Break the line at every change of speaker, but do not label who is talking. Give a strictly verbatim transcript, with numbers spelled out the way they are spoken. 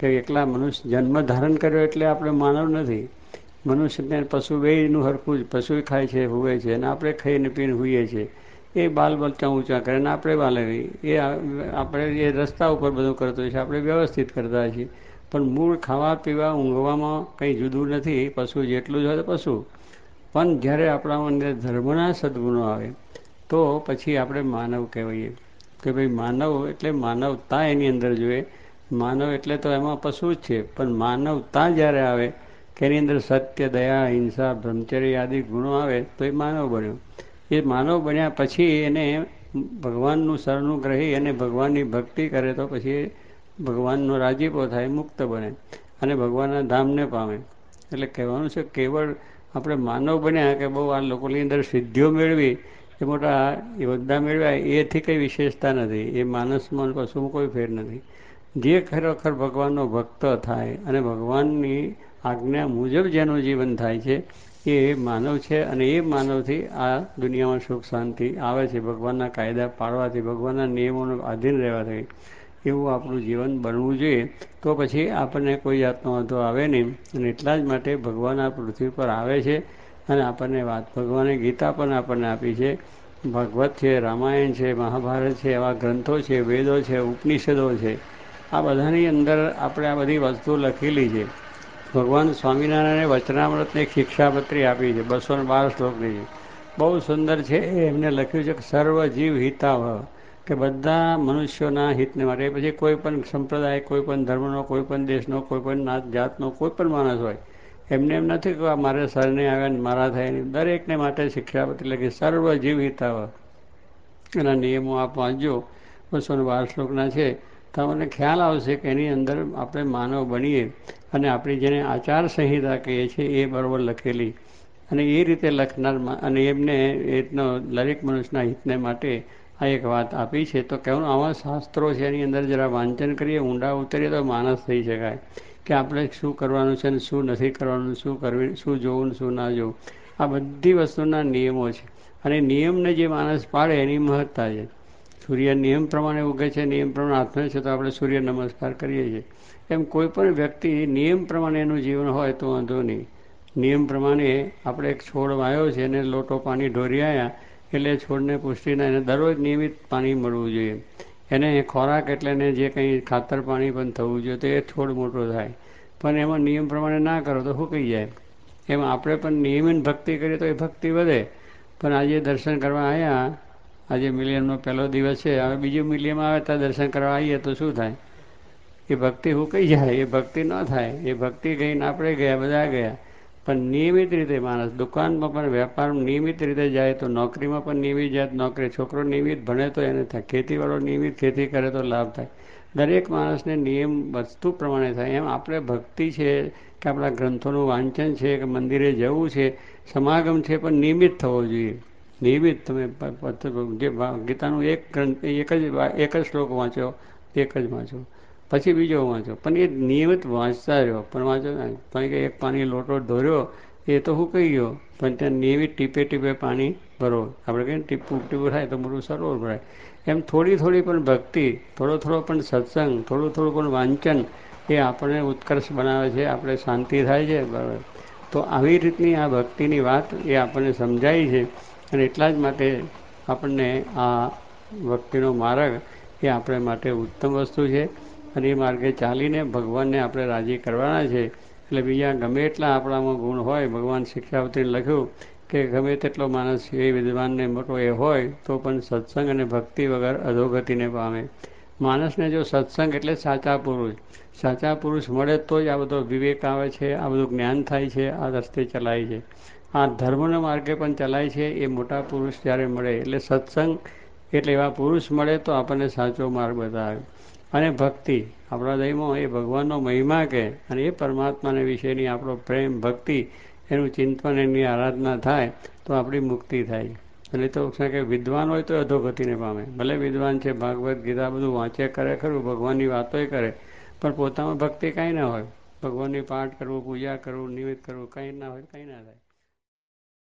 કે એકલા મનુષ્ય જન્મ ધારણ કર્યો એટલે આપણે માનવ નથી. મનુષ્યને પશુ બેયનું હરખું જ, પશુ ખાય છે હુએ છે અને આપણે ખાઈને પીને હોઈએ છીએ. એ બાલ બચ્ચા ઊંચા કરે ને આપણે બાલેવી એ આપણે એ રસ્તા ઉપર બધું કરતો હોય છે, આપણે વ્યવસ્થિત કરતા છીએ. પણ મૂળ ખાવા પીવા ઊંઘવામાં કંઈ જુદું નથી, પશુ જેટલું જ હોય તો પશુ. પણ જ્યારે આપણા અંદર ધર્મના સદ્ગુણો આવે તો પછી આપણે માનવ કહેવાઈએ કે ભાઈ માનવ એટલે માનવતા એની અંદર જોઈએ. માનવ એટલે તો એમાં પશુ જ છે, પણ માનવતા જ્યારે આવે કે એની અંદર સત્ય, દયા, હિંસા, બ્રહ્મચર્ય આદિ ગુણો આવે તો એ માનવ બન્યો. એ માનવ બન્યા પછી એને ભગવાનનું શરણું ગ્રહી અને ભગવાનની ભક્તિ કરે તો પછી ભગવાનનો રાજીપો થાય, મુક્ત બને અને ભગવાનના ધામને પામે. એટલે કહેવાનું છે કેવળ આપણે માનવ બન્યા કે બહુ આ લોકોની અંદર સિદ્ધિઓ મેળવી એ મોટા યોદ્ધા મેળવ્યા એથી કંઈ વિશેષતા નથી. એ માણસમાં પશુમાં કોઈ ફેર નથી. જે ખરેખર ભગવાનનો ભક્ત થાય અને ભગવાનની આજ્ઞા મુજબ જેનું જીવન થાય છે એ માનવ છે. અને એ માનવથી આ દુનિયામાં સુખ શાંતિ આવે છે. ભગવાનના કાયદા પાળવાથી, ભગવાનના નિયમોનો આધીન રહેવાથી એવું આપણું જીવન બનવું જોઈએ. તો પછી આપણને કોઈ જાતનો વાંધો આવે નહીં. અને એટલા જ માટે ભગવાન આ પૃથ્વી પર આવે છે અને આપણને વાત ભગવાને ગીતા પણ આપણને આપી છે. ભાગવત છે, રામાયણ છે, મહાભારત છે, એવા ગ્રંથો છે, વેદો છે, ઉપનિષદો છે. આ બધાની અંદર આપણે આ બધી વસ્તુઓ લખેલી છે. ભગવાન સ્વામિનારાયણે વચનામૃતની એક શિક્ષાપત્રી આપી છે, બસો ને બાર શ્લોકની છે. બહુ સુંદર છે. એ એમને લખ્યું છે કે સર્વ જીવ હિતાવહ, કે બધા મનુષ્યોના હિતને માટે. પછી કોઈ પણ સંપ્રદાય, કોઈ પણ ધર્મનો, કોઈ પણ દેશનો, કોઈ પણ નાત જાતનો કોઈ પણ માણસ હોય, એમને એમ નથી કે મારે સરને આવ્યા મારા થાય નહીં. દરેકને માટે શિક્ષાપત્રી લખી સર્વ જીવ હિતાવહ. એના નિયમો આપ વાંચજો, બસો ને બાર શ્લોકના છે. તો આપણને ખ્યાલ આવશે કે એની અંદર આપણે માનવ બનીએ અને આપણી જેને આચાર સંહિતા કહીએ છીએ એ બરાબર લખેલી અને એ રીતે લખનારમાં અને એમને એનો દરેક મનુષ્યના હિતને માટે આ એક વાત આપી છે. તો કહેવાનું આવા શાસ્ત્રો છે એની અંદર જરા વાંચન કરીએ, ઊંડા ઉતરીએ તો માણસ થઈ શકાય કે આપણે શું કરવાનું છે અને શું નથી કરવાનું, શું કરવી, શું જોવું ને શું ના જોવું. આ બધી વસ્તુના નિયમો છે અને નિયમને જે માણસ પાળે એની મહત્તા છે. સૂર્ય નિયમ પ્રમાણે ઉગે છે, નિયમ પ્રમાણે હાથમે છે તો આપણે સૂર્ય નમસ્કાર કરીએ છીએ. એમ કોઈ પણ વ્યક્તિ નિયમ પ્રમાણે એનું જીવન હોય તો વાંધો નહીં. નિયમ પ્રમાણે આપણે એક છોડ વાવ્યો છે અને લોટો પાણી ઢોરી આવ્યા એટલે છોડને પુષ્ટિના એને દરરોજ નિયમિત પાણી મળવું જોઈએ. એને ખોરાક એટલે એને જે કંઈ ખાતર પાણી પણ થવું જોઈએ તો એ છોડ મોટો થાય. પણ એમાં નિયમ પ્રમાણે ના કરો તો સુકાઈ જાય. એમ આપણે પણ નિયમિત ભક્તિ કરીએ તો એ ભક્તિ વધે. પણ આજે દર્શન કરવા આવ્યા, આજે મિલિયનનો પહેલો દિવસ છે, હવે બીજું મિલિયન આવે તો દર્શન કરવા આવીએ તો શું થાય? એ ભક્તિ હુકાઈ જાય, એ ભક્તિ ન થાય. એ ભક્તિ ગઈને આપણે ગયા, બધા ગયા. પણ નિયમિત રીતે માણસ દુકાનમાં પણ વેપાર નિયમિત રીતે જાય તો નોકરીમાં પણ નિયમિત જાય તો નોકરી, છોકરો નિયમિત ભણે તો એને થાય, ખેતીવાળો નિયમિત ખેતી કરે તો લાભ થાય. દરેક માણસને નિયમ વસ્તુ પ્રમાણે થાય. એમ આપણે ભક્તિ છે કે આપણા ગ્રંથોનું વાંચન છે કે મંદિરે જવું છે, સમાગમ છે, પણ નિયમિત થવો જોઈએ. નિયમિત તમે જે ગીતાનું એક ગ્રંથ એક જ એક જ શ્લોક વાંચો, એક જ વાંચો, પછી બીજો વાંચો, પણ એ નિયમિત વાંચતા રહો. પણ વાંચો કારણ કે એક પાણી લોટો ધોર્યો એ તો સુકાઈ ગયો, પણ ત્યાં નિયમિત ટીપે ટીપે પાણી ભરો. આપણે કહીએ ને ટીપું ટીપું થાય તો મોટું સરોવર ભરાય. એમ થોડી થોડી પણ ભક્તિ, થોડો થોડો પણ સત્સંગ, થોડું થોડું પણ વાંચન એ આપણને ઉત્કર્ષ બનાવે છે, આપણે શાંતિ થાય છે. બરાબર. તો આવી રીતની આ ભક્તિની વાત એ આપણને સમજાય છે અને એટલા જ માટે આપણને આ ભક્તિનો માર્ગ એ આપણે માટે ઉત્તમ વસ્તુ છે અને એ માર્ગે ચાલીને ભગવાનને આપણે રાજી કરવાના છે. એટલે બીજા ગમે એટલા આપણામાં ગુણ હોય, ભગવાન શિક્ષાપત્રીને લખ્યું કે ગમે તેટલો માણસ એ વિદ્વાનને મોટો એ હોય તો પણ સત્સંગ અને ભક્તિ વગર અધોગતિને પામે. માણસને જો સત્સંગ એટલે સાચા પુરુષ, સાચા પુરુષ મળે તો જ આ બધો વિવેક આવે છે, આ બધું જ્ઞાન થાય છે, આ રસ્તે ચલાય છે. આ ધર્મના માર્ગે પણ ચલાય છે. એ મોટા પુરુષ જ્યારે મળે એટલે સત્સંગ એટલે એવા પુરુષ મળે તો આપણને સાચો માર્ગ બતાવે. અને ભક્તિ આપણા દહીંમાં એ ભગવાનનો મહિમા કહે અને એ પરમાત્માને વિશેની આપણો પ્રેમ ભક્તિ એનું ચિંતન, એની આરાધના થાય તો આપણી મુક્તિ થાય. એટલે તો કે વિદ્વાન હોય તો અધોગતિને પામે. ભલે વિદ્વાન છે, ભાગવદ્ ગીતા બધું વાંચે કરે ખરું, ભગવાનની વાતોય કરે, પણ પોતામાં ભક્તિ કાંઈ ના હોય. ભગવાનની પાઠ કરવું, પૂજા કરવું, નિમિત્ત કરવું કંઈ ના હોય, કંઈ ના થાય.